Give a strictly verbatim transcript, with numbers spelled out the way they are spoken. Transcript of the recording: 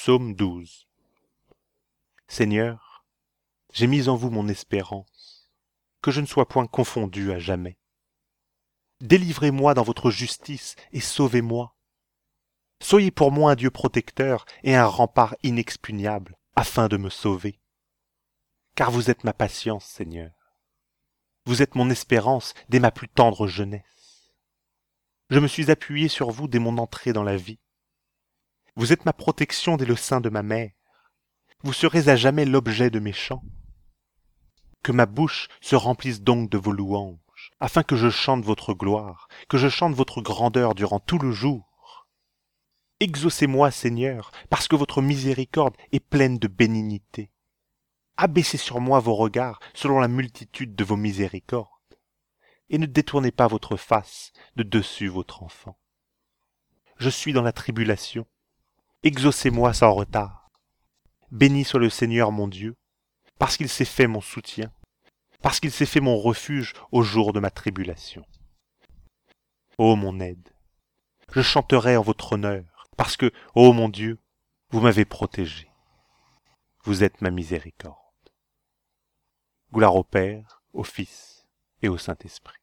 Psaume douze. Seigneur, j'ai mis en vous mon espérance, que je ne sois point confondu à jamais. Délivrez-moi dans votre justice et sauvez-moi. Soyez pour moi un Dieu protecteur et un rempart inexpugnable, afin de me sauver. Car vous êtes ma patience, Seigneur. Vous êtes mon espérance dès ma plus tendre jeunesse. Je me suis appuyé sur vous dès mon entrée dans la vie. Vous êtes ma protection dès le sein de ma mère. Vous serez à jamais l'objet de mes chants. Que ma bouche se remplisse donc de vos louanges, afin que je chante votre gloire, que je chante votre grandeur durant tout le jour. Exaucez-moi, Seigneur, parce que votre miséricorde est pleine de bénignité. Abaissez sur moi vos regards selon la multitude de vos miséricordes, et ne détournez pas votre face de dessus votre enfant. Je suis dans la tribulation. Exaucez-moi sans retard. Béni soit le Seigneur mon Dieu, parce qu'il s'est fait mon soutien, parce qu'il s'est fait mon refuge au jour de ma tribulation. Ô mon aide, je chanterai en votre honneur, parce que, ô mon Dieu, vous m'avez protégé. Vous êtes ma miséricorde. Gloire au Père, au Fils et au Saint-Esprit.